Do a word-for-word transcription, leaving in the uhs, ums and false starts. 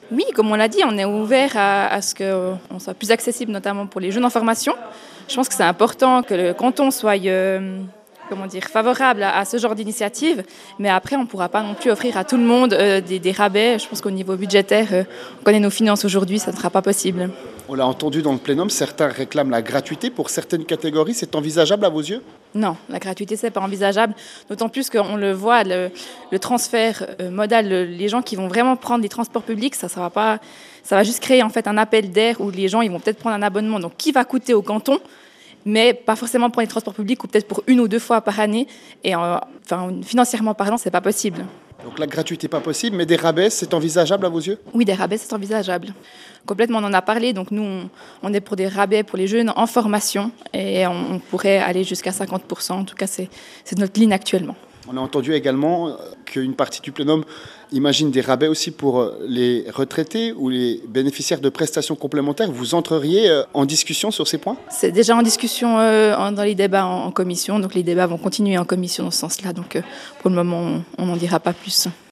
Oui, comme on l'a dit, on est ouvert à, à ce qu'on soit plus accessible, notamment pour les jeunes en formation. Je pense que c'est important que le canton soit euh, comment dire, favorable à, à ce genre d'initiative, mais après, on ne pourra pas non plus offrir à tout le monde euh, des, des rabais. Je pense qu'au niveau budgétaire, euh, on connaît nos finances aujourd'hui, ça ne sera pas possible. On l'a entendu dans le plénum, certains réclament la gratuité pour certaines catégories. C'est envisageable à vos yeux? Non, la gratuité, ce n'est pas envisageable, d'autant plus qu'on le voit, le, le transfert euh, modal, le, les gens qui vont vraiment prendre des transports publics, ça, ça va pas, ça va juste créer en fait un appel d'air où les gens ils vont peut-être prendre un abonnement, donc qui va coûter au canton, mais pas forcément pour les transports publics ou peut-être pour une ou deux fois par année, et euh, enfin, financièrement parlant, c'est pas possible. Donc la gratuité pas possible, mais des rabais, c'est envisageable à vos yeux? Oui, des rabais, c'est envisageable. Complètement, on en a parlé. Donc nous, on, on est pour des rabais pour les jeunes en formation et on, on pourrait aller jusqu'à cinquante pour cent. En tout cas, c'est, c'est notre ligne actuellement. On a entendu également qu'une partie du plénum imagine des rabais aussi pour les retraités ou les bénéficiaires de prestations complémentaires. Vous entreriez en discussion sur ces points? C'est déjà en discussion euh, dans les débats en, en commission. Donc les débats vont continuer en commission dans ce sens-là. Donc euh, pour le moment, on n'en dira pas plus.